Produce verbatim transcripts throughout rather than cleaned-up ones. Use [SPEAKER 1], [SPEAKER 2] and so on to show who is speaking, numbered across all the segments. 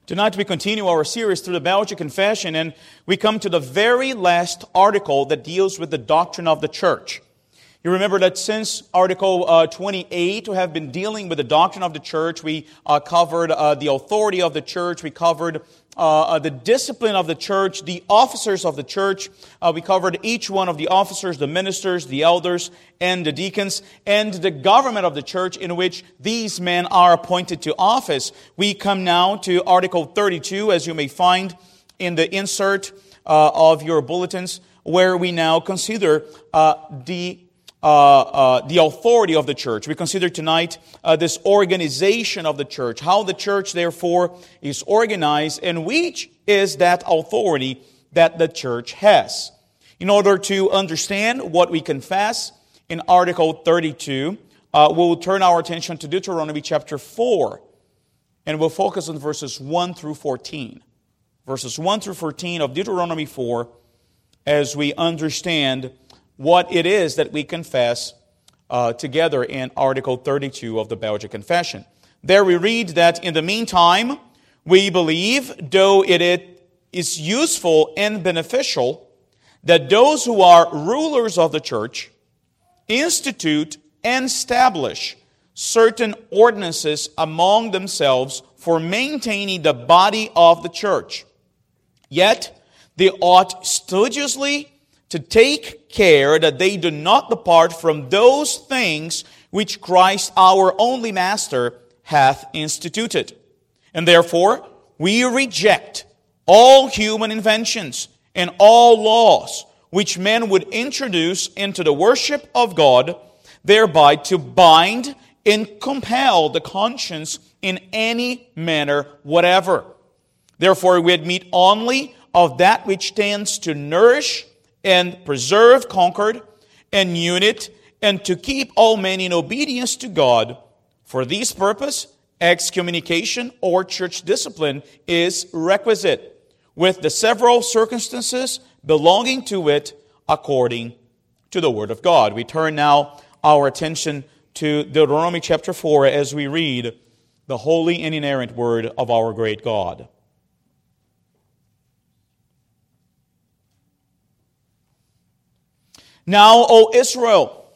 [SPEAKER 1] Tonight we continue our series through the Belgic Confession, and we come to the very last article that deals with the doctrine of the church. You remember that since Article uh, twenty-eight, we have been dealing with the doctrine of the church. We uh, covered uh, the authority of the church. We covered uh, uh, the discipline of the church, the officers of the church. Uh, we covered each one of the officers, the ministers, the elders, and the deacons, and the government of the church in which these men are appointed to office. We come now to Article thirty-two, as you may find in the insert uh, of your bulletins, where we now consider uh, the Uh, uh, the authority of the church. We consider tonight uh, this organization of the church, how the church, therefore, is organized, and which is that authority that the church has. In order to understand what we confess in Article thirty-two, uh, we'll turn our attention to Deuteronomy chapter four, and we'll focus on verses one through fourteen. Verses one through fourteen of Deuteronomy four, as we understand what it is that we confess uh, together in Article thirty-two of the Belgic Confession. There we read that in the meantime, we believe, though it is useful and beneficial, that those who are rulers of the church institute and establish certain ordinances among themselves for maintaining the body of the church. Yet they ought studiously to take care that they do not depart from those things which Christ our only Master hath instituted. And therefore, we reject all human inventions and all laws which men would introduce into the worship of God, thereby to bind and compel the conscience in any manner whatever. Therefore, we admit only of that which tends to nourish and preserve concord and unit, and to keep all men in obedience to God. For this purpose, excommunication or church discipline is requisite, with the several circumstances belonging to it according to the Word of God. We turn now our attention to Deuteronomy chapter four as we read the holy and inerrant Word of our great God. Now, O Israel,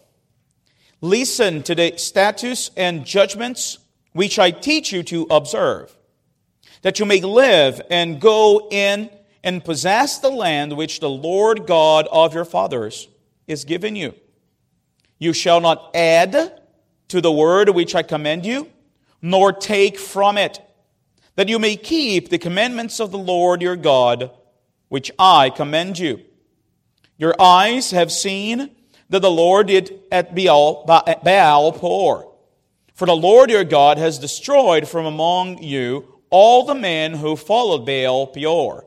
[SPEAKER 1] listen to the statutes and judgments which I teach you to observe, that you may live and go in and possess the land which the Lord God of your fathers is giving you. You shall not add to the word which I command you, nor take from it, that you may keep the commandments of the Lord your God, which I command you. Your eyes have seen that the Lord did at Baal, Baal Peor. For the Lord your God has destroyed from among you all the men who followed Baal Peor.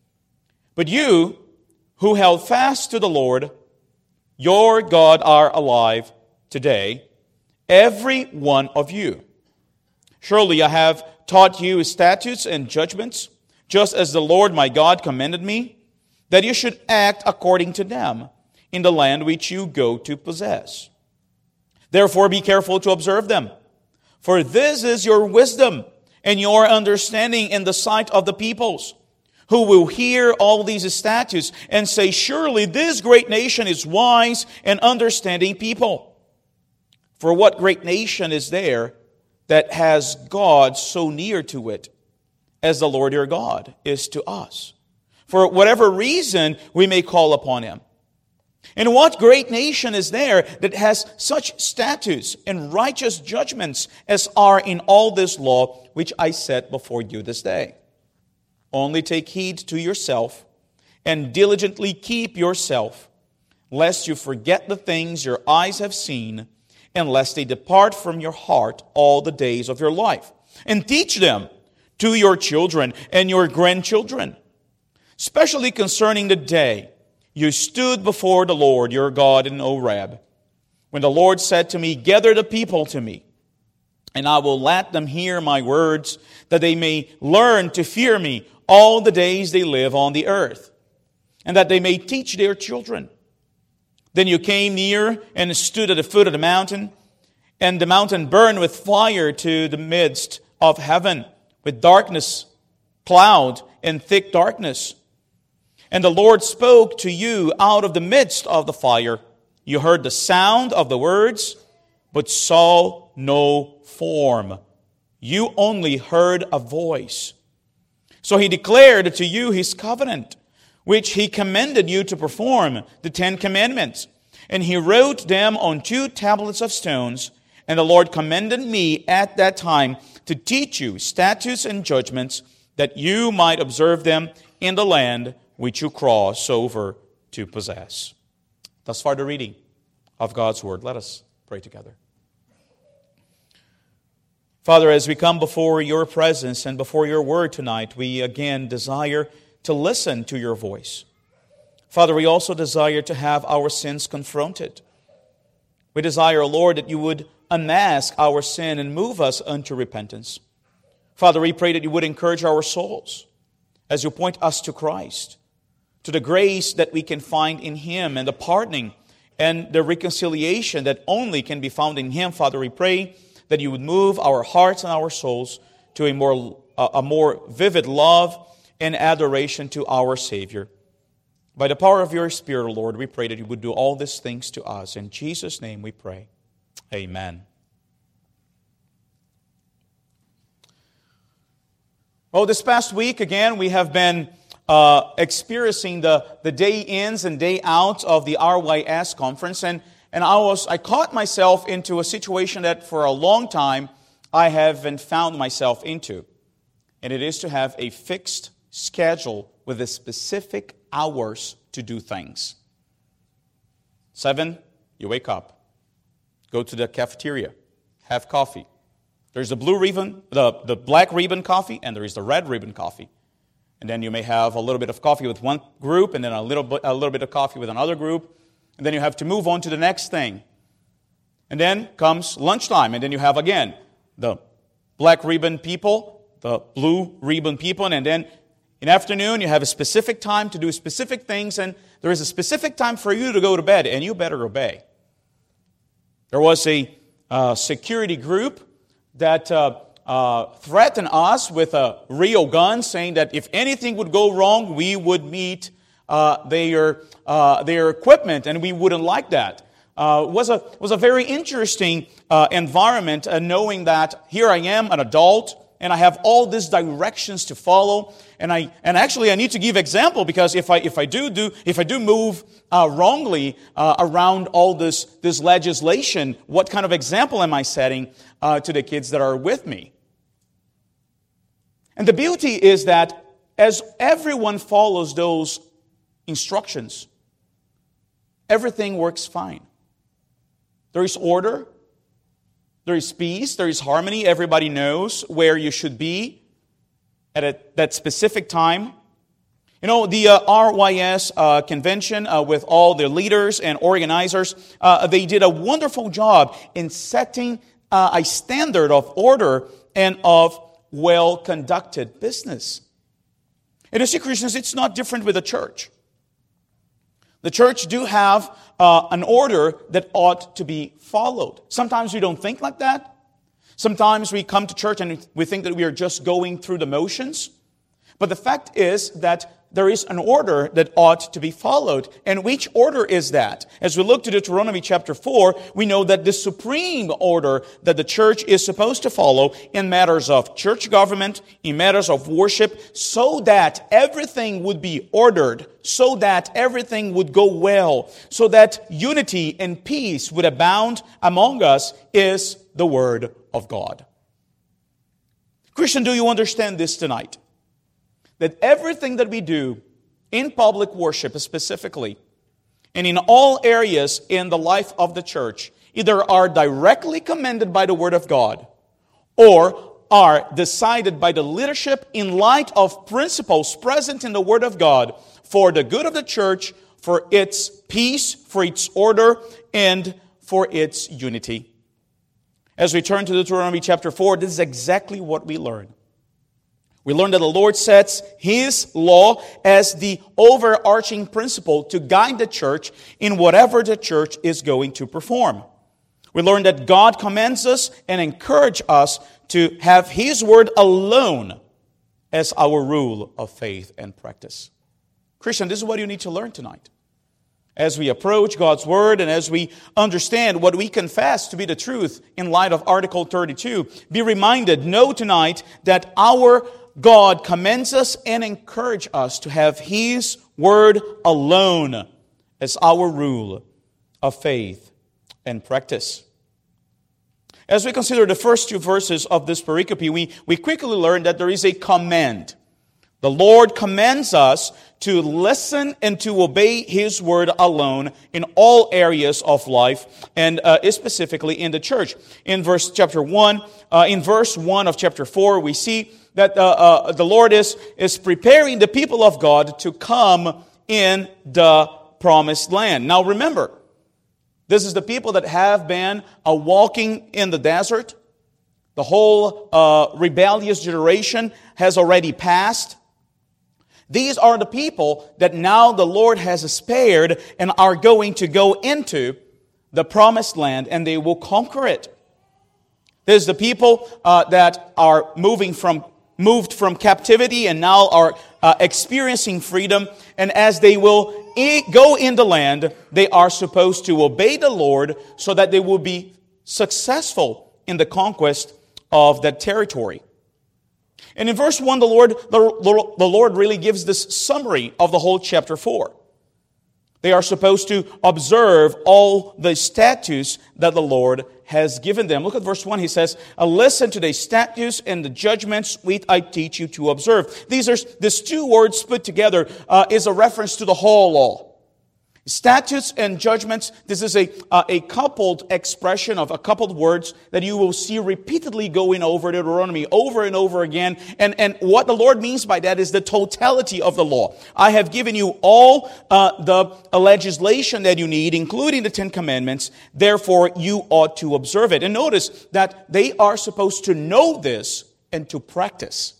[SPEAKER 1] But you, who held fast to the Lord, your God, are alive today, every one of you. Surely I have taught you statutes and judgments, just as the Lord my God commanded me, that you should act according to them in the land which you go to possess. Therefore be careful to observe them, for this is your wisdom and your understanding in the sight of the peoples, who will hear all these statutes and say, surely this great nation is wise and understanding people. For what great nation is there that has God so near to it as the Lord your God is to us? For whatever reason we may call upon him. And what great nation is there that has such statutes and righteous judgments as are in all this law which I set before you this day? Only take heed to yourself and diligently keep yourself, lest you forget the things your eyes have seen, and lest they depart from your heart all the days of your life. And teach them to your children and your grandchildren, especially concerning the day you stood before the Lord your God in Horeb, when the Lord said to me, gather the people to me, and I will let them hear my words, that they may learn to fear me all the days they live on the earth, and that they may teach their children. Then you came near and stood at the foot of the mountain, and the mountain burned with fire to the midst of heaven, with darkness cloud and thick darkness. And the Lord spoke to you out of the midst of the fire. You heard the sound of the words, but saw no form. You only heard a voice. So he declared to you his covenant, which he commanded you to perform, the Ten Commandments. And he wrote them on two tablets of stones. And the Lord commanded me at that time to teach you statutes and judgments, that you might observe them in the land which you cross over to possess. Thus far the reading of God's word. Let us pray together. Father, as we come before your presence and before your word tonight, we again desire to listen to your voice. Father, we also desire to have our sins confronted. We desire, Lord, that you would unmask our sin and move us unto repentance. Father, we pray that you would encourage our souls as you point us to Christ, to the grace that we can find in him and the pardoning and the reconciliation that only can be found in him. Father, we pray that you would move our hearts and our souls to a more, a more vivid love and adoration to our Savior. By the power of your Spirit, Lord, we pray that you would do all these things to us. In Jesus' name we pray. Amen. Well, this past week, again, we have been uh, experiencing the, the day ins and day outs of the R Y S conference. And, and I was I caught myself into a situation that for a long time I haven't found myself into. And it is to have a fixed schedule with a specific hours to do things. Seven, you wake up. Go to the cafeteria. Have coffee. There's the blue ribbon, the, the black ribbon coffee, and there is the red ribbon coffee. And then you may have a little bit of coffee with one group, and then a little bit, a little bit of coffee with another group. And then you have to move on to the next thing. And then comes lunchtime, and then you have again the black ribbon people, the blue ribbon people, and then in the afternoon you have a specific time to do specific things, and there is a specific time for you to go to bed, and you better obey. There was a uh, security group that uh, uh, threatened us with a real gun, saying that if anything would go wrong, we would meet uh, their uh, their equipment, and we wouldn't like that. Uh, was a was a very interesting uh, environment, uh, knowing that here I am, an adult, and I have all these directions to follow, and I and actually I need to give example, because if I if I do do if I do move uh, wrongly uh, around all this this legislation, what kind of example am I setting uh, to the kids that are with me? And the beauty is that as everyone follows those instructions, everything works fine. There is order. There is peace, there is harmony, everybody knows where you should be at a, that specific time. You know, the uh, R Y S uh, convention uh, with all the leaders and organizers, uh, they did a wonderful job in setting uh, a standard of order and of well-conducted business. And you see, Christians, it's not different with the church. The church do have uh, an order that ought to be followed. Sometimes we don't think like that. Sometimes we come to church and we think that we are just going through the motions. But the fact is that there is an order that ought to be followed. And which order is that? As we look to Deuteronomy chapter four, we know that the supreme order that the church is supposed to follow in matters of church government, in matters of worship, so that everything would be ordered, so that everything would go well, so that unity and peace would abound among us, is the Word of God. Christian, do you understand this tonight? That everything that we do in public worship specifically, and in all areas in the life of the church, either are directly commanded by the Word of God, or are decided by the leadership in light of principles present in the Word of God for the good of the church, for its peace, for its order, and for its unity. As we turn to Deuteronomy chapter four, this is exactly what we learn. We learn that the Lord sets His law as the overarching principle to guide the church in whatever the church is going to perform. We learn that God commands us and encourages us to have His word alone as our rule of faith and practice. Christian, this is what you need to learn tonight. As we approach God's Word and as we understand what we confess to be the truth in light of Article thirty-two, be reminded, know tonight that our God commends us and encourages us to have His Word alone as our rule of faith and practice. As we consider the first two verses of this pericope, we, we quickly learn that there is a command. The Lord commands us to listen and to obey His Word alone in all areas of life, and uh, specifically in the church. In verse chapter one, uh, in verse one of chapter four, we see that uh, uh, the Lord is, is preparing the people of God to come in the promised land. Now remember, this is the people that have been uh, walking in the desert. The whole uh, rebellious generation has already passed. These are the people that now the Lord has spared and are going to go into the promised land, and they will conquer it. There's the people uh, that are moving from moved from captivity and now are uh, experiencing freedom. And as they will e- go in the land, they are supposed to obey the Lord so that they will be successful in the conquest of that territory. And in verse one, the Lord, the, the Lord really gives this summary of the whole chapter four. They are supposed to observe all the statutes that the Lord has given them. Look at verse one. He says, listen to the statutes and the judgments which I teach you to observe. These are, these two words put together uh, is a reference to the whole law. Statutes and judgments, this is a, uh, a coupled expression of a coupled words that you will see repeatedly going over Deuteronomy over and over again. And, and what the Lord means by that is the totality of the law. I have given you all uh, the uh, legislation that you need, including the Ten Commandments. Therefore, you ought to observe it. And notice that they are supposed to know this and to practice.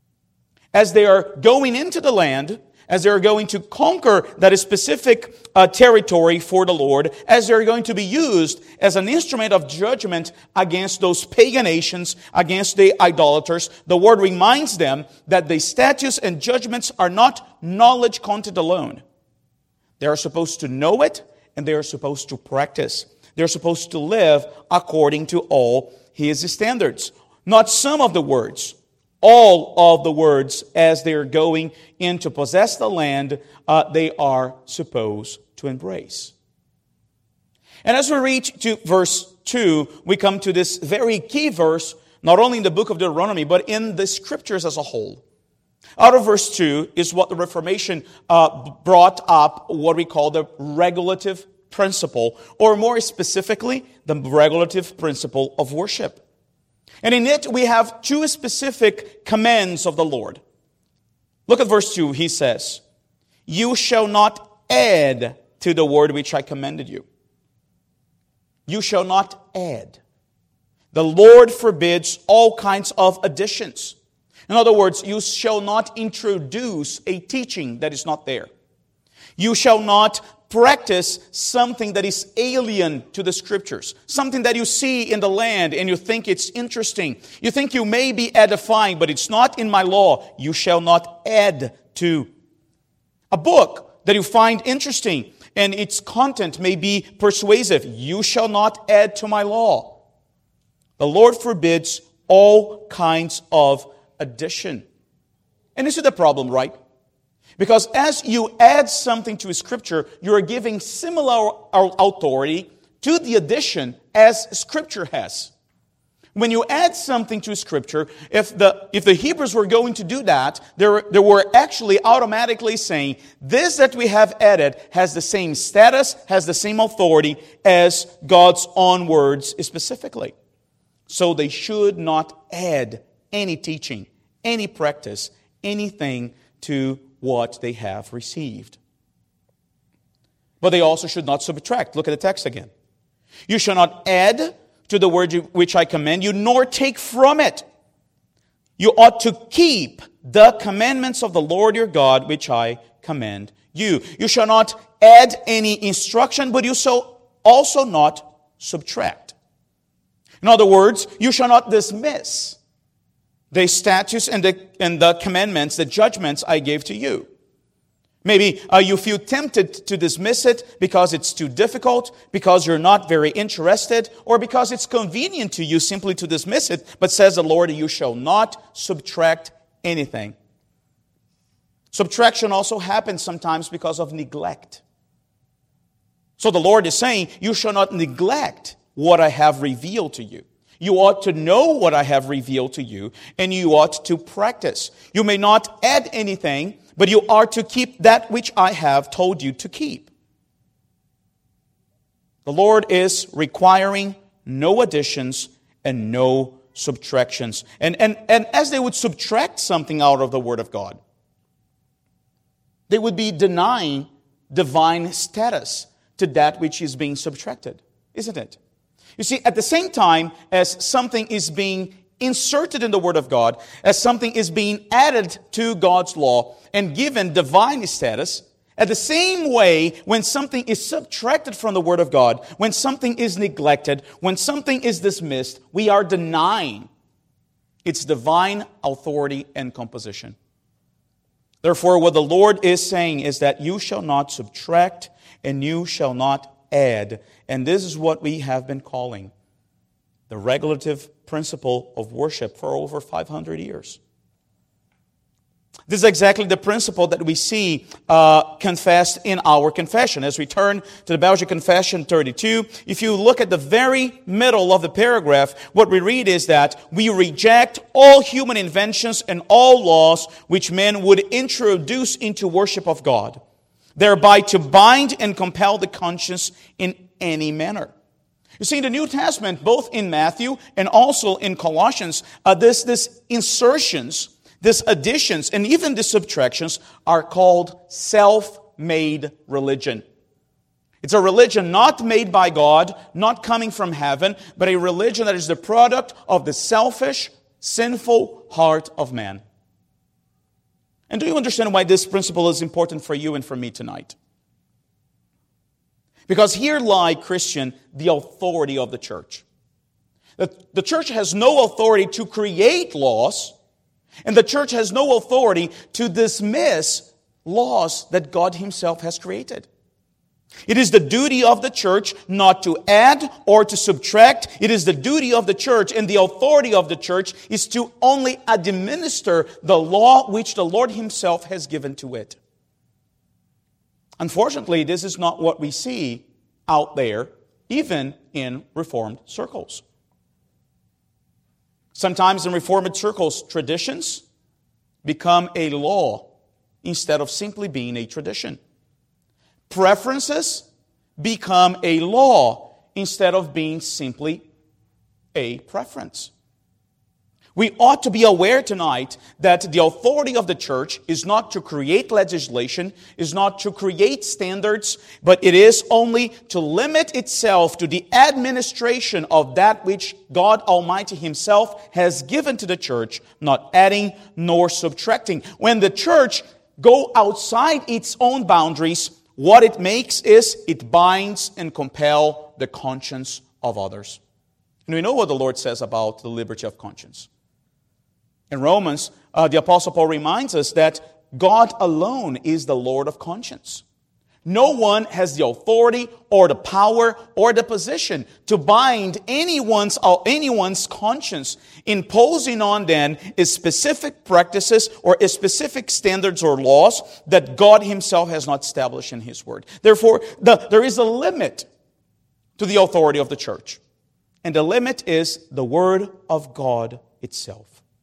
[SPEAKER 1] As they are going into the land, as they're going to conquer that specific uh, territory for the Lord, as they're going to be used as an instrument of judgment against those pagan nations, against the idolaters, the Word reminds them that the statutes and judgments are not knowledge content alone. They are supposed to know it, and they are supposed to practice. They're supposed to live according to all His standards. Not some of the words, all of the words as they are going in to possess the land, uh, they are supposed to embrace. And as we reach to verse two, we come to this very key verse, not only in the book of Deuteronomy, but in the scriptures as a whole. Out of verse two is what the Reformation uh, brought up, what we call the regulative principle, or more specifically, the regulative principle of worship. And in it, we have two specific commands of the Lord. Look at verse two. He says, you shall not add to the word which I commanded you. You shall not add. The Lord forbids all kinds of additions. In other words, you shall not introduce a teaching that is not there. You shall not practice something that is alien to the Scriptures. Something that you see in the land and you think it's interesting. You think you may be edifying, but it's not in my law. You shall not add to. A book that you find interesting and its content may be persuasive. You shall not add to my law. The Lord forbids all kinds of addition. And this is the problem, right? Because as you add something to a Scripture, you are giving similar authority to the addition as Scripture has. When you add something to Scripture, if the if the Hebrews were going to do that, they were, they were actually automatically saying, this that we have added has the same status, has the same authority as God's own words specifically. So they should not add any teaching, any practice, anything to what they have received. But they also should not subtract. Look at the text again. You shall not add to the word which I command you, nor take from it. You ought to keep the commandments of the Lord your God, which I command you. You shall not add any instruction, but you shall also not subtract. In other words, you shall not dismiss the statutes and the, and the commandments, the judgments I gave to you. Maybe uh, you feel tempted to dismiss it because it's too difficult, because you're not very interested, or because it's convenient to you simply to dismiss it. But says the Lord, you shall not subtract anything. Subtraction also happens sometimes because of neglect. So the Lord is saying, you shall not neglect what I have revealed to you. You ought to know what I have revealed to you, and you ought to practice. You may not add anything, but you are to keep that which I have told you to keep. The Lord is requiring no additions and no subtractions. And, and, and as they would subtract something out of the Word of God, they would be denying divine status to that which is being subtracted, isn't it? You see, at the same time as something is being inserted in the Word of God, as something is being added to God's law and given divine status, at the same way, when something is subtracted from the Word of God, when something is neglected, when something is dismissed, we are denying its divine authority and composition. Therefore, what the Lord is saying is that you shall not subtract and you shall not add. And this is what we have been calling the regulative principle of worship for over five hundred years. This is exactly the principle that we see uh, confessed in our confession. As we turn to the Belgian Confession thirty-two, if you look at the very middle of the paragraph, what we read is that we reject all human inventions and all laws which men would introduce into worship of God, thereby to bind and compel the conscience in any manner. You see, in the New Testament, both in Matthew and also in Colossians, uh, this, this insertions, these additions, and even the subtractions are called self-made religion. It's a religion not made by God, not coming from heaven, but a religion that is the product of the selfish, sinful heart of man. And do you understand why this principle is important for you and for me tonight? Because here lie, Christian, the authority of the church. The, the church has no authority to create laws, and the church has no authority to dismiss laws that God Himself has created. It is the duty of the church not to add or to subtract. It is the duty of the church, and the authority of the church is to only administer the law which the Lord Himself has given to it. Unfortunately, this is not what we see out there, even in Reformed circles. Sometimes in Reformed circles, traditions become a law instead of simply being a tradition. Preferences become a law instead of being simply a preference. We ought to be aware tonight that the authority of the church is not to create legislation, is not to create standards, but it is only to limit itself to the administration of that which God Almighty Himself has given to the church, not adding nor subtracting. When the church go outside its own boundaries, what it makes is it binds and compels the conscience of others. And we know what the Lord says about the liberty of conscience. In Romans, uh, the Apostle Paul reminds us that God alone is the Lord of conscience. No one has the authority or the power or the position to bind anyone's, uh, anyone's conscience, imposing on them specific practices or specific standards or laws that God Himself has not established in His Word. Therefore, the, there is a limit to the authority of the church. And the limit is the Word of God itself.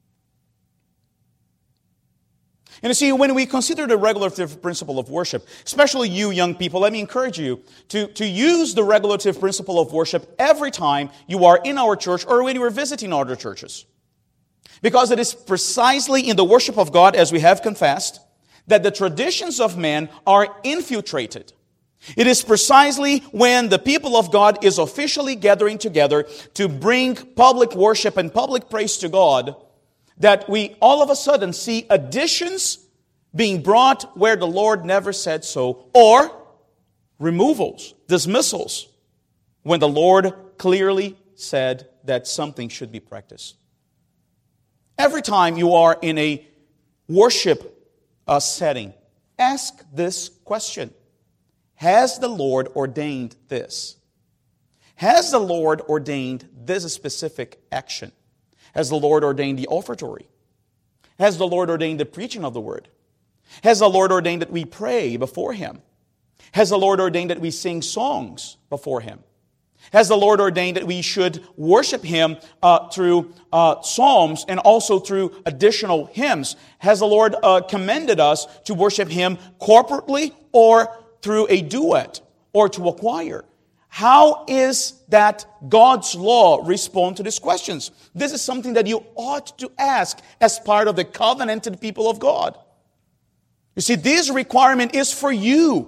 [SPEAKER 1] And you see, when we consider the regulative principle of worship, especially you young people, let me encourage you to, to use the regulative principle of worship every time you are in our church or when you are visiting other churches. Because it is precisely in the worship of God, as we have confessed, that the traditions of man are infiltrated. It is precisely when the people of God is officially gathering together to bring public worship and public praise to God that we all of a sudden see additions being brought where the Lord never said so, or removals, dismissals, when the Lord clearly said that something should be practiced. Every time you are in a worship uh, setting, ask this question. Has the Lord ordained this? Has the Lord ordained this specific action? Has the Lord ordained the offertory? Has the Lord ordained the preaching of the word? Has the Lord ordained that we pray before Him? Has the Lord ordained that we sing songs before Him? Has the Lord ordained that we should worship Him uh, through uh, psalms and also through additional hymns? Has the Lord uh, commended us to worship Him corporately or through a duet or to a choir? How is that God's law respond to these questions? This is something that you ought to ask as part of the covenanted people of God. You see, this requirement is for you.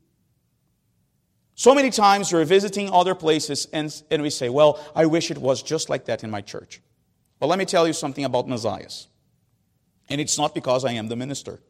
[SPEAKER 1] So many times we're visiting other places and, and we say, well, I wish it was just like that in my church. Well, let me tell you something about Messiahs. And it's not because I am the minister.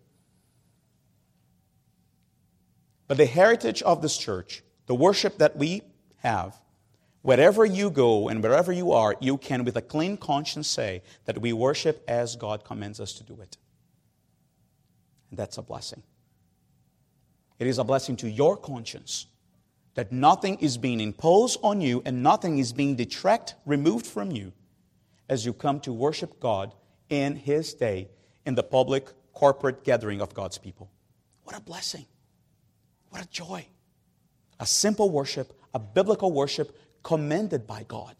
[SPEAKER 1] But the heritage of this church, the worship that we have, wherever you go and wherever you are, you can with a clean conscience say that we worship as God commands us to do it. And that's a blessing. It is a blessing to your conscience that nothing is being imposed on you and nothing is being detract, removed from you as you come to worship God in His day in the public corporate gathering of God's people. What a blessing. What a joy. A simple worship, a biblical worship commended by God.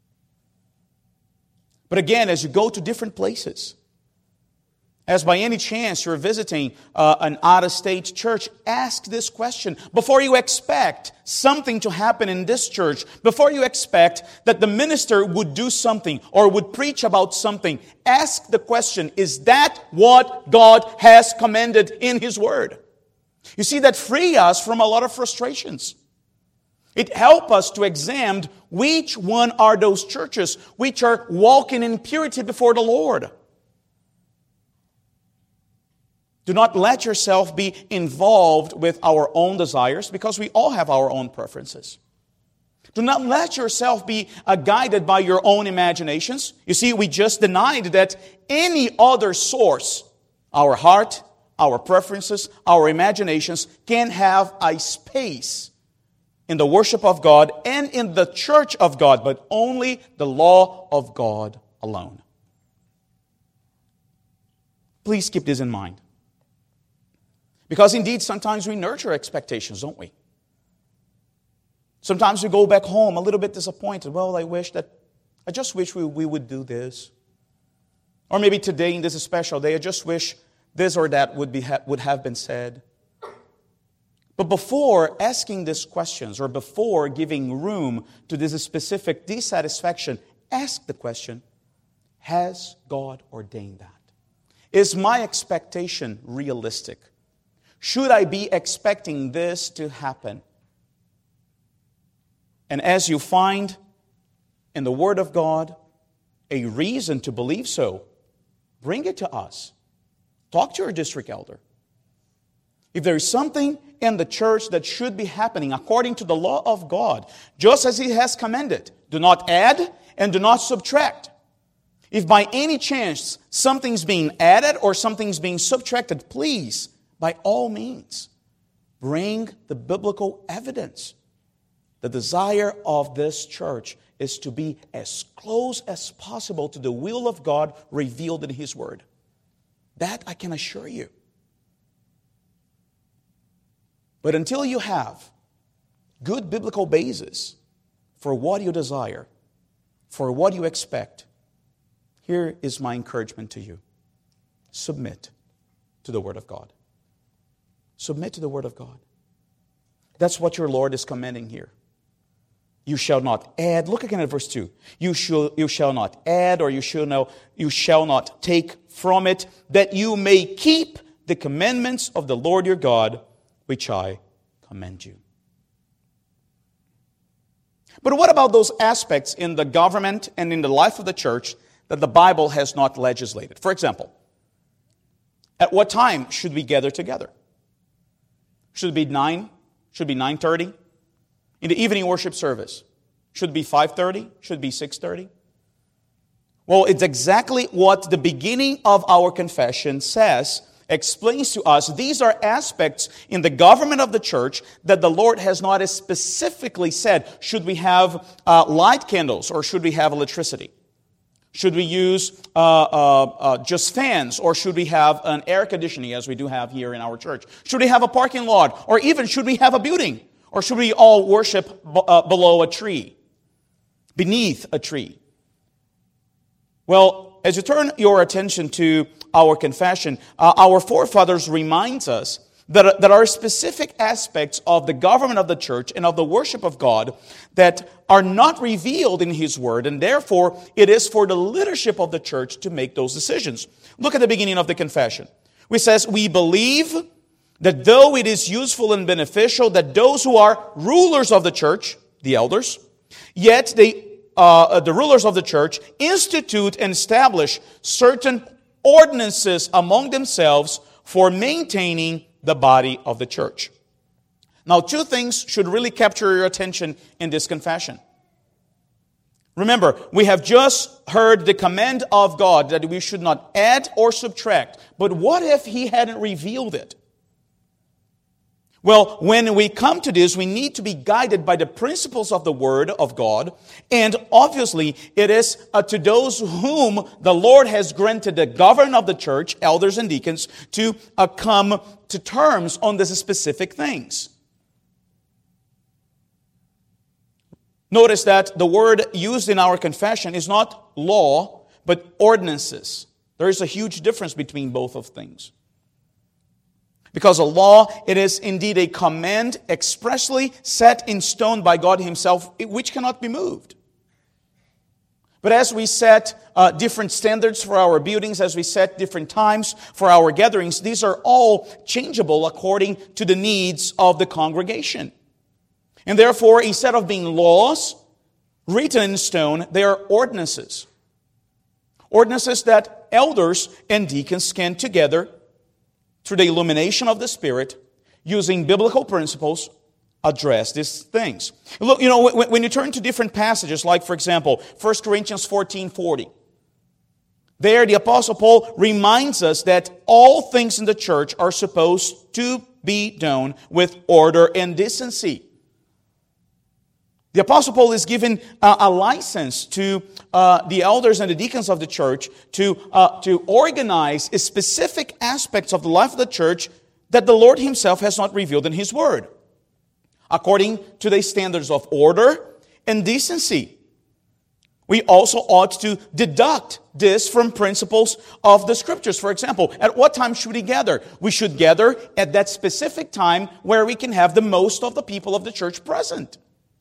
[SPEAKER 1] But again, as you go to different places, as by any chance you're visiting uh, an out-of-state church, ask this question. Before you expect something to happen in this church, before you expect that the minister would do something or would preach about something, ask the question, is that what God has commanded in His Word? You see, that free us from a lot of frustrations. It helps us to examine which one are those churches which are walking in purity before the Lord. Do not let yourself be involved with our own desires, because we all have our own preferences. Do not let yourself be uh, guided by your own imaginations. You see, we just denied that any other source, our heart, our preferences, our imaginations, can have a space in the worship of God and in the church of God, but only the law of God alone. Please keep this in mind. Because indeed, sometimes we nurture expectations, don't we? Sometimes we go back home a little bit disappointed. Well, I wish that, I just wish we, we would do this. Or maybe today, in this special day, I just wish this or that would be would have been said. But before asking these questions, or before giving room to this specific dissatisfaction, ask the question, has God ordained that? Is my expectation realistic? Should I be expecting this to happen? And as you find in the Word of God a reason to believe so, bring it to us. Talk to your district elder. If there is something in the church that should be happening according to the law of God, just as He has commanded, do not add and do not subtract. If by any chance something's being added or something's being subtracted, please, by all means, bring the biblical evidence. The desire of this church is to be as close as possible to the will of God revealed in His Word. That I can assure you. But until you have good biblical basis for what you desire, for what you expect, here is my encouragement to you. Submit to the Word of God. Submit to the Word of God. That's what your Lord is commanding here. You shall not add. Look again at verse two. You shall, you shall not add, or you shall, no, you shall not take from it, that you may keep the commandments of the Lord your God, which I command you. But what about those aspects in the government and in the life of the church that the Bible has not legislated? For example, at what time should we gather together? Should it be nine? Should it be nine thirty? In the evening worship service, should it be five thirty? Should it be six thirty? Well, it's exactly what the beginning of our confession says, explains to us. These are aspects in the government of the church that the Lord has not as specifically said. Should we have uh, light candles or should we have electricity? Should we use uh, uh, uh, just fans or should we have an air conditioning as we do have here in our church? Should we have a parking lot or even should we have a building? Or should we all worship b- uh, below a tree, beneath a tree? Well, as you turn your attention to our confession, uh, our forefathers reminds us that, uh, that there are specific aspects of the government of the church and of the worship of God that are not revealed in His Word, and therefore it is for the leadership of the church to make those decisions. Look at the beginning of the confession. It says, we believe that though it is useful and beneficial that those who are rulers of the church, the elders, yet they Uh, the rulers of the church institute and establish certain ordinances among themselves for maintaining the body of the church. Now, two things should really capture your attention in this confession. Remember, we have just heard the command of God that we should not add or subtract. But what if He hadn't revealed it? Well, when we come to this, we need to be guided by the principles of the Word of God. And obviously, it is uh, to those whom the Lord has granted the government of the church, elders and deacons, to uh, come to terms on these specific things. Notice that the word used in our confession is not law, but ordinances. There is a huge difference between both of things. Because a law, it is indeed a command expressly set in stone by God Himself, which cannot be moved. But as we set uh, different standards for our buildings, as we set different times for our gatherings, these are all changeable according to the needs of the congregation. And therefore, instead of being laws written in stone, they are ordinances. Ordinances that elders and deacons can together, through the illumination of the Spirit, using biblical principles, address these things. Look, you know, when, when you turn to different passages, like, for example, First Corinthians fourteen forty, there the Apostle Paul reminds us that all things in the church are supposed to be done with order and decency. The Apostle Paul is given uh, a license to uh, the elders and the deacons of the church to, uh, to organize specific aspects of the life of the church that the Lord Himself has not revealed in His Word, according to the standards of order and decency. We also ought to deduct this from principles of the Scriptures. For example, at what time should we gather? We should gather at that specific time where we can have the most of the people of the church present.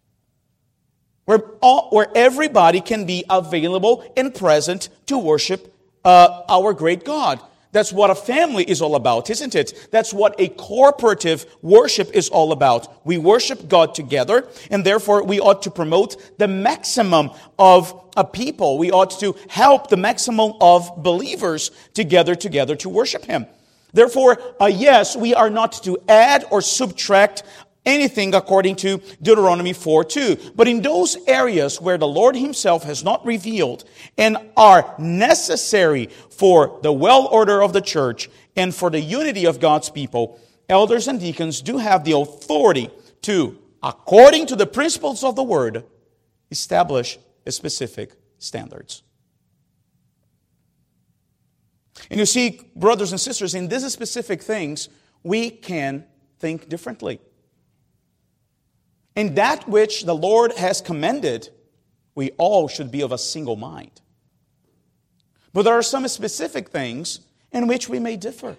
[SPEAKER 1] Where, all, where everybody can be available and present to worship uh, our great God. That's what a family is all about, isn't it? That's what a corporative worship is all about. We worship God together, and therefore we ought to promote the maximum of a people. We ought to help the maximum of believers together together to worship Him. Therefore, uh, yes, we are not to add or subtract anything according to Deuteronomy four two. But in those areas where the Lord Himself has not revealed and are necessary for the well order of the church and for the unity of God's people, elders and deacons do have the authority to, according to the principles of the Word, establish specific standards. And you see, brothers and sisters, in these specific things, we can think differently. In that which the Lord has commended, we all should be of a single mind. But there are some specific things in which we may differ.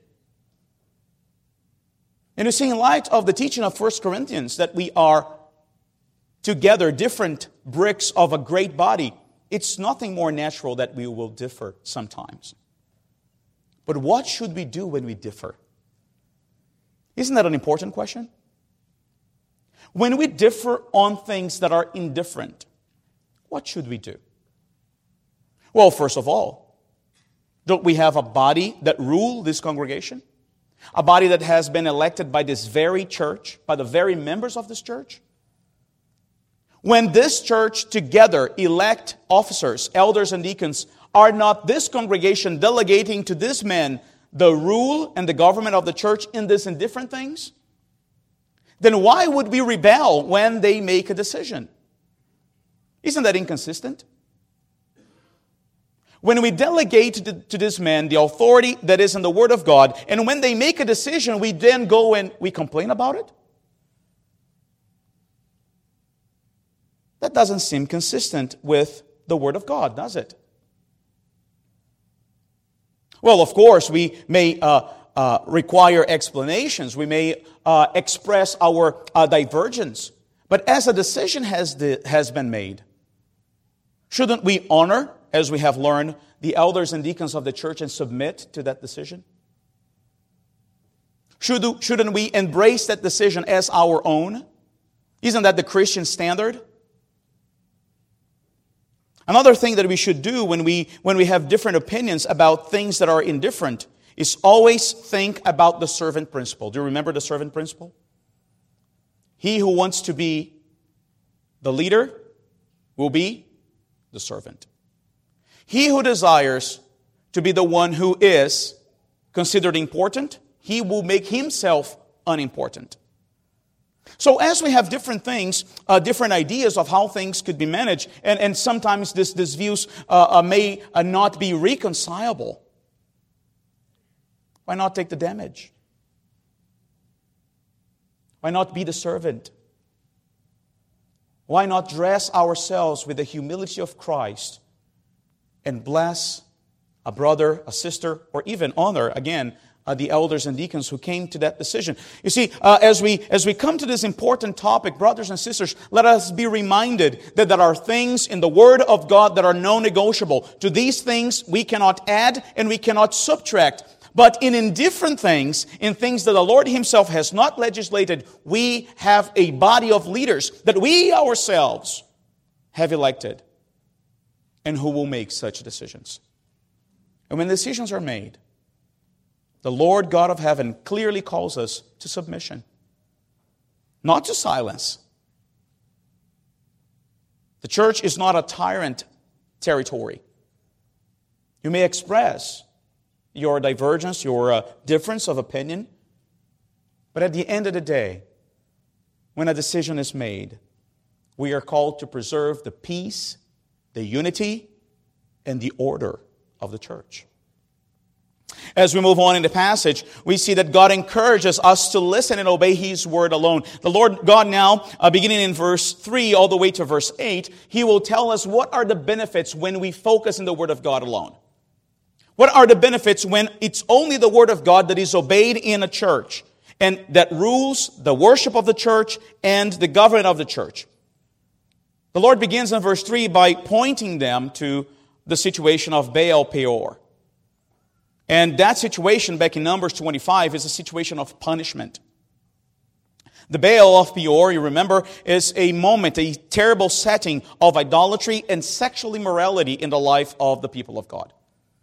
[SPEAKER 1] And you see, in light of the teaching of First Corinthians, that we are together different bricks of a great body, it's nothing more natural that we will differ sometimes. But what should we do when we differ? Isn't that an important question? When we differ on things that are indifferent, what should we do? Well, first of all, don't we have a body that rules this congregation? A body that has been elected by this very church, by the very members of this church? When this church together elect officers, elders, and deacons, are not this congregation delegating to this man the rule and the government of the church in these indifferent things? Then why would we rebel when they make a decision? Isn't that inconsistent? When we delegate to, to this man the authority that is in the Word of God, and when they make a decision, we then go and we complain about it? That doesn't seem consistent with the Word of God, does it? Well, of course, we may uh, uh, require explanations. We may uh, express our uh, divergence. But as a decision has, the, has been made, shouldn't we honor, as we have learned, the elders and deacons of the church and submit to that decision? Should, shouldn't we embrace that decision as our own? Isn't that the Christian standard? Another thing that we should do when we, when we have different opinions about things that are indifferent is always think about the servant principle. Do you remember the servant principle? He who wants to be the leader will be the servant. He who desires to be the one who is considered important, he will make himself unimportant. So as we have different things, uh, different ideas of how things could be managed, and, and sometimes this, these views uh, uh, may uh, not be reconcilable, why not take the damage? Why not be the servant? Why not dress ourselves with the humility of Christ and bless a brother, a sister, or even honor, again, Uh, the elders and deacons who came to that decision? You see, uh, as we as we come to this important topic, brothers and sisters, let us be reminded that there are things in the Word of God that are non-negotiable. To these things we cannot add and we cannot subtract. But in indifferent things, in things that the Lord Himself has not legislated, we have a body of leaders that we ourselves have elected and who will make such decisions. And when decisions are made, the Lord God of heaven clearly calls us to submission, not to silence. The church is not a tyrant territory. You may express your divergence, your uh, difference of opinion, but at the end of the day, when a decision is made, we are called to preserve the peace, the unity, and the order of the church. As we move on in the passage, we see that God encourages us to listen and obey His word alone. The Lord God now, uh, beginning in verse three all the way to verse eight, He will tell us what are the benefits when we focus on the word of God alone. What are the benefits when it's only the word of God that is obeyed in a church and that rules the worship of the church and the government of the church? The Lord begins in verse three by pointing them to the situation of Baal Peor. And that situation back in Numbers twenty-five is a situation of punishment. The Baal of Peor, you remember, is a moment, a terrible setting of idolatry and sexual immorality in the life of the people of God.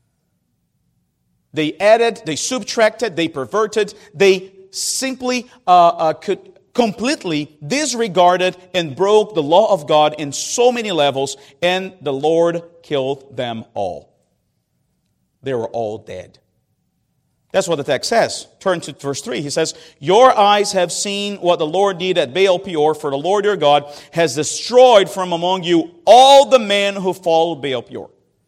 [SPEAKER 1] They added, they subtracted, they perverted, they simply uh, uh, could completely disregarded and broke the law of God in so many levels, and the Lord killed them all. They were all dead. That's what the text says. Turn to verse three. He says, "Your eyes have seen what the Lord did at Baal Peor, for the Lord your God has destroyed from among you all the men who followed Baal Peor."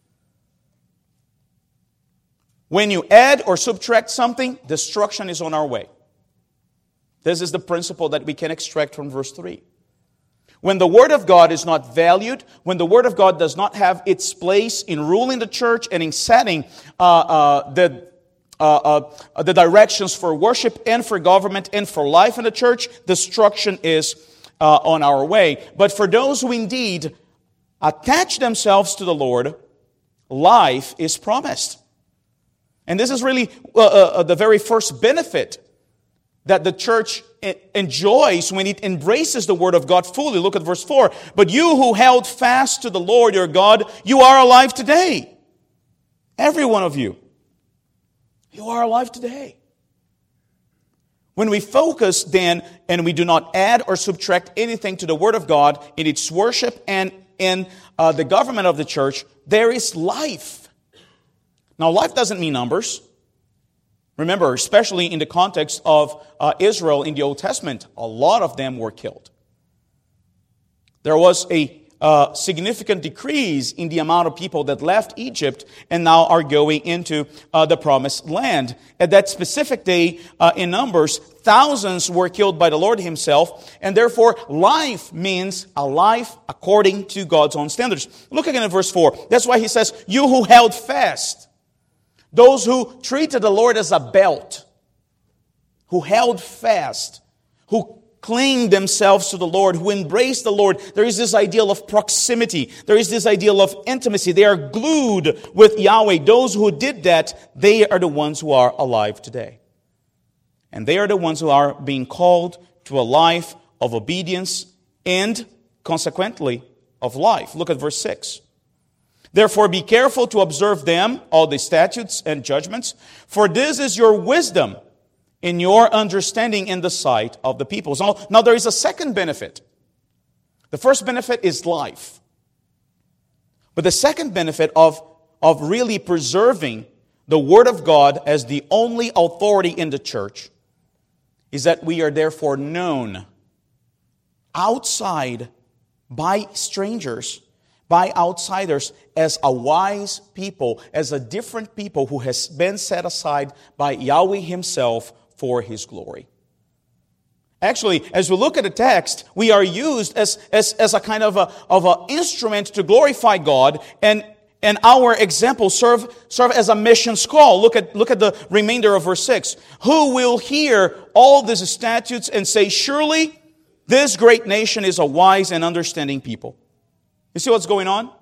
[SPEAKER 1] When you add or subtract something, destruction is on our way. This is the principle that we can extract from verse three. When the Word of God is not valued, when the Word of God does not have its place in ruling the church and in setting uh, uh, the, uh, uh, the directions for worship and for government and for life in the church, destruction is uh, on our way. But for those who indeed attach themselves to the Lord, life is promised. And this is really uh, uh, the very first benefit that the church enjoys when it embraces the Word of God fully. Look at verse four. "But you who held fast to the Lord your God, you are alive today." Every one of you. You are alive today. When we focus then, and we do not add or subtract anything to the Word of God in its worship and in uh, the government of the church, there is life. Now, life doesn't mean numbers. Remember, especially in the context of uh, Israel in the Old Testament, a lot of them were killed. There was a uh, significant decrease in the amount of people that left Egypt and now are going into uh, the Promised Land. At that specific day uh, in Numbers, thousands were killed by the Lord Himself, and therefore life means a life according to God's own standards. Look again at verse four. That's why He says, you who held fast. Those who treated the Lord as a belt, who held fast, who clinged themselves to the Lord, who embraced the Lord. There is this ideal of proximity. There is this ideal of intimacy. They are glued with Yahweh. Those who did that, they are the ones who are alive today. And they are the ones who are being called to a life of obedience and, consequently, of life. Look at verse six. Therefore, be careful to observe them, all the statutes and judgments, for this is your wisdom in your understanding in the sight of the peoples. Now, now there is a second benefit. The first benefit is life. But the second benefit of, of really preserving the Word of God as the only authority in the church is that we are therefore known outside by strangers, by outsiders, as a wise people, as a different people who has been set aside by Yahweh Himself for His glory. Actually, as we look at the text, we are used as, as, as a kind of a, of an instrument to glorify God, and, and our example serve, serve as a missions call. Look at, look at the remainder of verse six. Who will hear all these statutes and say, surely this great nation is a wise and understanding people. You see what's going on?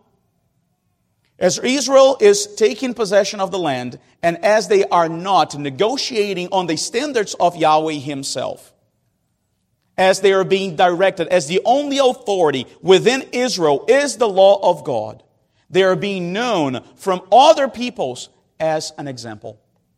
[SPEAKER 1] As Israel is taking possession of the land, and as they are not negotiating on the standards of Yahweh Himself, as they are being directed, as the only authority within Israel is the law of God, they are being known from other peoples as an example.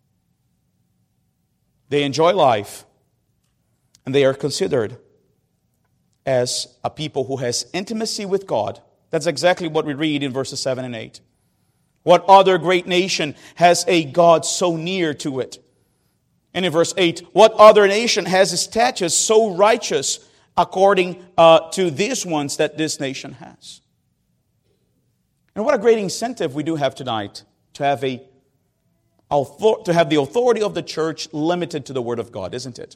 [SPEAKER 1] They enjoy life, and they are considered as a people who has intimacy with God. That's exactly what we read in verses seven and eight. What other great nation has a God so near to it? And in verse eight, what other nation has statutes so righteous according uh, to these ones that this nation has? And what a great incentive we do have tonight to have a to have the authority of the church limited to the Word of God, isn't it?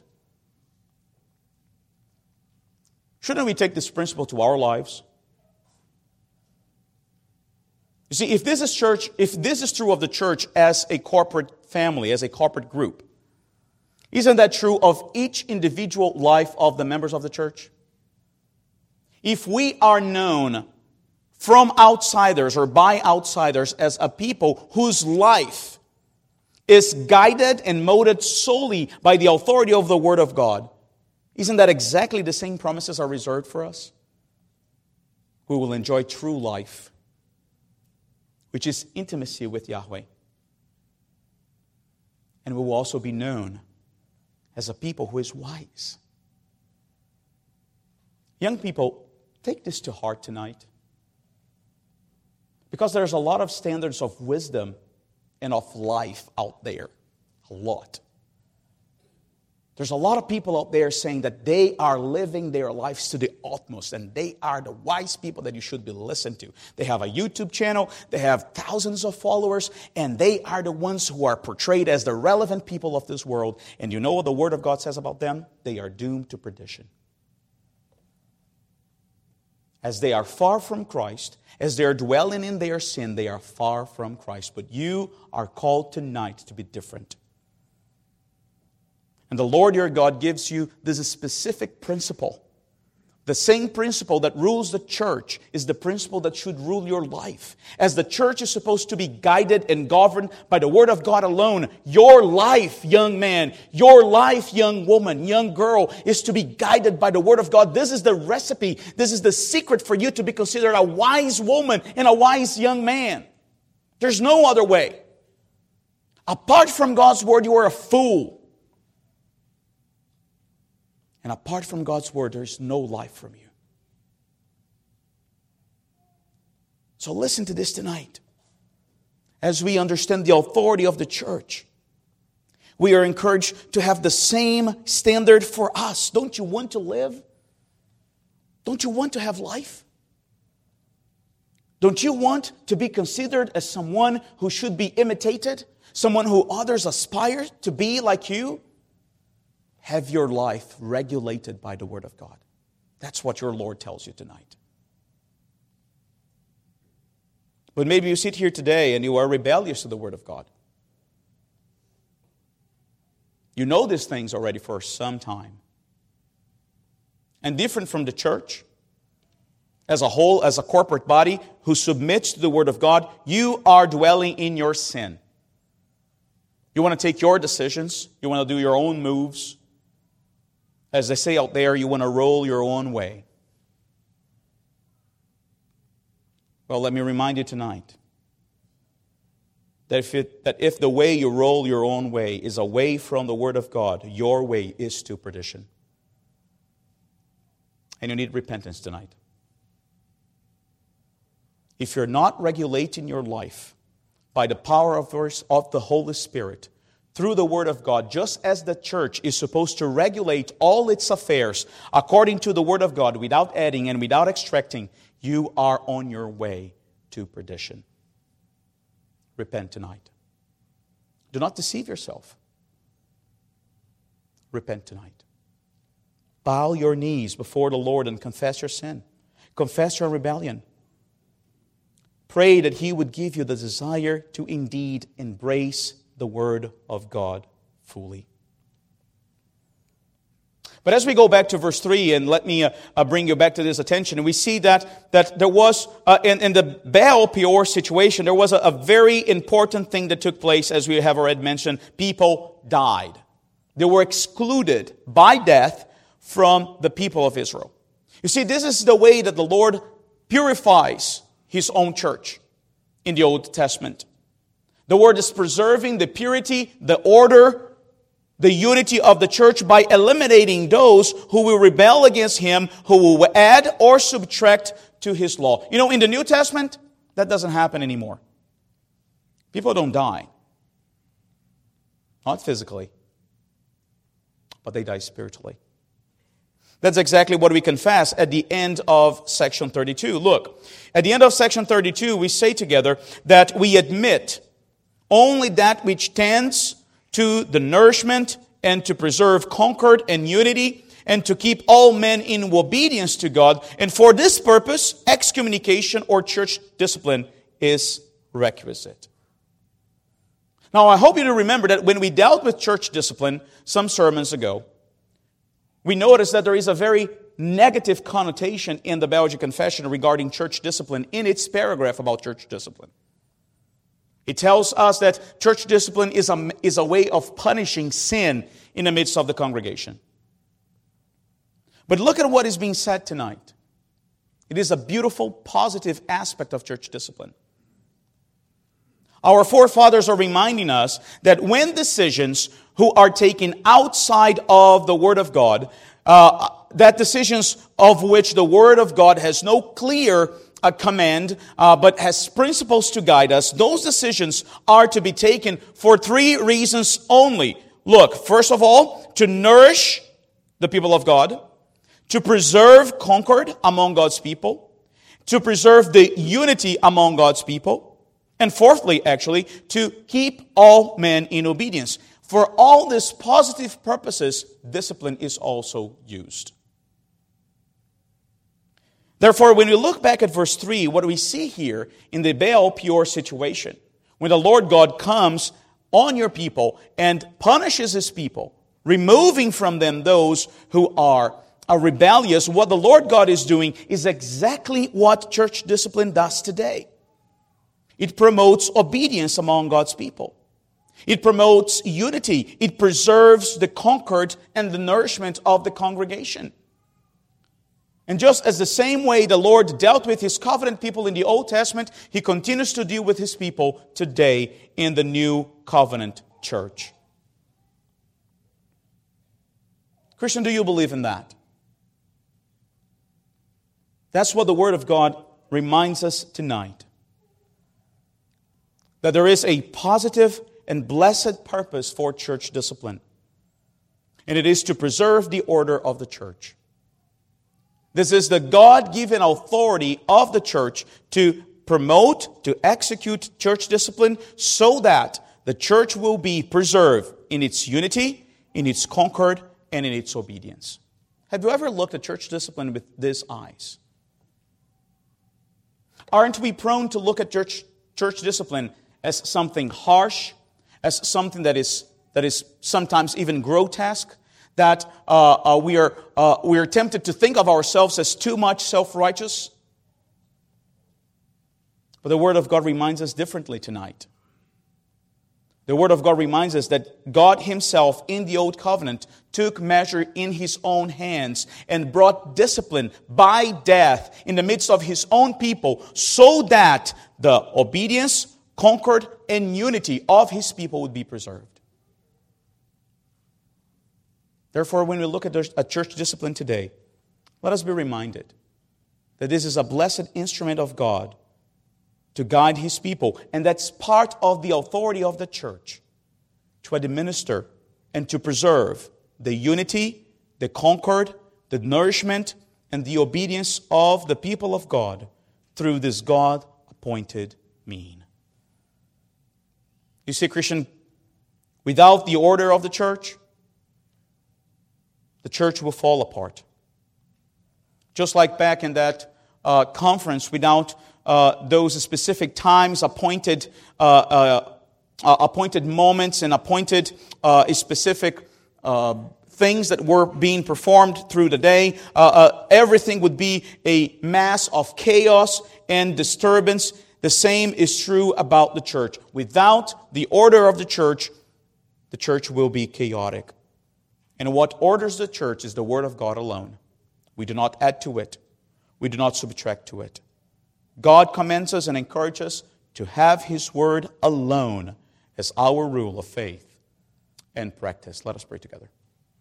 [SPEAKER 1] Shouldn't we take this principle to our lives? You see, if this is church, if this is true of the church as a corporate family, as a corporate group, isn't that true of each individual life of the members of the church? If we are known from outsiders or by outsiders as a people whose life is guided and molded solely by the authority of the Word of God, isn't that exactly the same promises are reserved for us? We will enjoy true life, which is intimacy with Yahweh. And we will also be known as a people who is wise. Young people, take this to heart tonight. Because there's a lot of standards of wisdom and of life out there. A lot. There's a lot of people out there saying that they are living their lives to the utmost, and they are the wise people that you should be listened to. They have a YouTube channel, they have thousands of followers, and they are the ones who are portrayed as the relevant people of this world. And you know what the Word of God says about them? They are doomed to perdition. As they are far from Christ, as they are dwelling in their sin, they are far from Christ. But you are called tonight to be different. And the Lord your God gives you this specific principle. The same principle that rules the church is the principle that should rule your life. As the church is supposed to be guided and governed by the Word of God alone, your life, young man, your life, young woman, young girl, is to be guided by the Word of God. This is the recipe. This is the secret for you to be considered a wise woman and a wise young man. There's no other way. Apart from God's Word, you are a fool. And apart from God's Word, there is no life from you. So listen to this tonight. As we understand the authority of the church, we are encouraged to have the same standard for us. Don't you want to live? Don't you want to have life? Don't you want to be considered as someone who should be imitated? Someone who others aspire to be like you? Have your life regulated by the Word of God. That's what your Lord tells you tonight. But maybe you sit here today and you are rebellious to the Word of God. You know these things already for some time. And different from the church, as a whole, as a corporate body who submits to the Word of God, you are dwelling in your sin. You want to take your decisions. You want to do your own moves. As they say out there, you want to roll your own way. Well, let me remind you tonight that if, it, that if the way you roll your own way is away from the Word of God, your way is to perdition. And you need repentance tonight. If you're not regulating your life by the power of the Holy Spirit through the Word of God, just as the church is supposed to regulate all its affairs according to the Word of God without adding and without extracting, you are on your way to perdition. Repent tonight. Do not deceive yourself. Repent tonight. Bow your knees before the Lord and confess your sin. Confess your rebellion. Pray that He would give you the desire to indeed embrace the Word of God fully. But as we go back to verse three, and let me uh, uh, bring you back to this attention, and we see that, that there was, uh, in, in the Baal Peor situation, there was a, a very important thing that took place, as we have already mentioned. People died. They were excluded by death from the people of Israel. You see, this is the way that the Lord purifies His own church in the Old Testament. The Word is preserving the purity, the order, the unity of the church by eliminating those who will rebel against Him, who will add or subtract to His law. You know, in the New Testament, that doesn't happen anymore. People don't die. Not physically, but they die spiritually. That's exactly what we confess at the end of section thirty-two. Look, at the end of section thirty-two, we say together that we admit only that which tends to the nourishment and to preserve concord and unity and to keep all men in obedience to God. And for this purpose, excommunication or church discipline is requisite. Now, I hope you to remember that when we dealt with church discipline some sermons ago, we noticed that there is a very negative connotation in the Belgian Confession regarding church discipline in its paragraph about church discipline. It tells us that church discipline is a, is a way of punishing sin in the midst of the congregation. But look at what is being said tonight. It is a beautiful, positive aspect of church discipline. Our forefathers are reminding us that when decisions who are taken outside of the Word of God, uh, that decisions of which the Word of God has no clear a command, uh, but has principles to guide us, those decisions are to be taken for three reasons only. Look, first of all, to nourish the people of God, to preserve concord among God's people, to preserve the unity among God's people, and fourthly, actually, to keep all men in obedience. For all these positive purposes, discipline is also used. Therefore, when we look back at verse three, what do we see here in the Baal Peor situation? When the Lord God comes on your people and punishes His people, removing from them those who are, are rebellious, what the Lord God is doing is exactly what church discipline does today. It promotes obedience among God's people. It promotes unity. It preserves the concord and the nourishment of the congregation. And just as the same way the Lord dealt with His covenant people in the Old Testament, He continues to deal with His people today in the new covenant church. Christian, do you believe in that? That's what the Word of God reminds us tonight. That there is a positive and blessed purpose for church discipline. And it is to preserve the order of the church. This is the God-given authority of the church to promote, to execute church discipline so that the church will be preserved in its unity, in its concord, and in its obedience. Have you ever looked at church discipline with these eyes? Aren't we prone to look at church, church discipline as something harsh, as something that is that is sometimes even grotesque, that uh, uh, we are uh, we are tempted to think of ourselves as too much self-righteous? But the Word of God reminds us differently tonight. The Word of God reminds us that God Himself in the Old Covenant took measure in His own hands and brought discipline by death in the midst of His own people so that the obedience, concord, and unity of His people would be preserved. Therefore, when we look at a church discipline today, let us be reminded that this is a blessed instrument of God to guide His people. And that's part of the authority of the church to administer and to preserve the unity, the concord, the nourishment, and the obedience of the people of God through this God-appointed mean. You see, Christian, without the order of the church, the church will fall apart. Just like back in that uh, conference, without uh, those specific times, appointed uh, uh, uh, appointed moments, and appointed uh, specific uh, things that were being performed through the day, uh, uh, everything would be a mass of chaos and disturbance. The same is true about the church. Without the order of the church, the church will be chaotic. And what orders the church is the Word of God alone. We do not add to it. We do not subtract to it. God commands us and encourages us to have His Word alone as our rule of faith and practice. Let us pray together.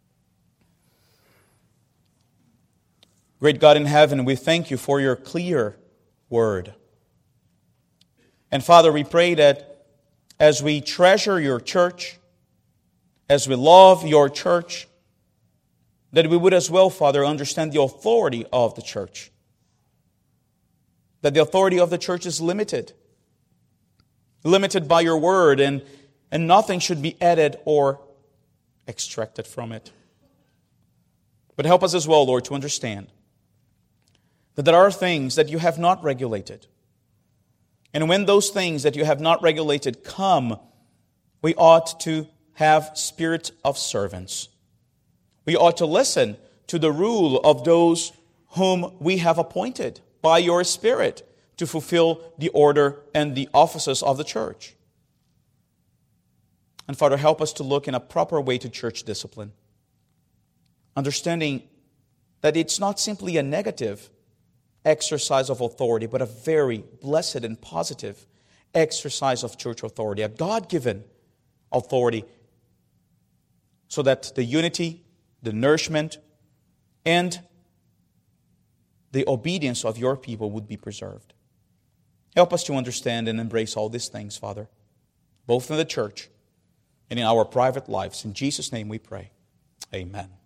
[SPEAKER 1] Great God in heaven, we thank You for Your clear Word. And Father, we pray that as we treasure Your church, as we love Your church, that we would as well, Father, understand the authority of the church. That the authority of the church is limited. Limited by Your Word, and, and nothing should be added or extracted from it. But help us as well, Lord, to understand that there are things that You have not regulated. And when those things that You have not regulated come, we ought to have spirit of servants. We ought to listen to the rule of those whom we have appointed by Your Spirit to fulfill the order and the offices of the church. And Father, help us to look in a proper way to church discipline, understanding that it's not simply a negative exercise of authority, but a very blessed and positive exercise of church authority, a God-given authority, so that the unity, the nourishment, and the obedience of Your people would be preserved. Help us to understand and embrace all these things, Father, both in the church and in our private lives. In Jesus' name we pray. Amen.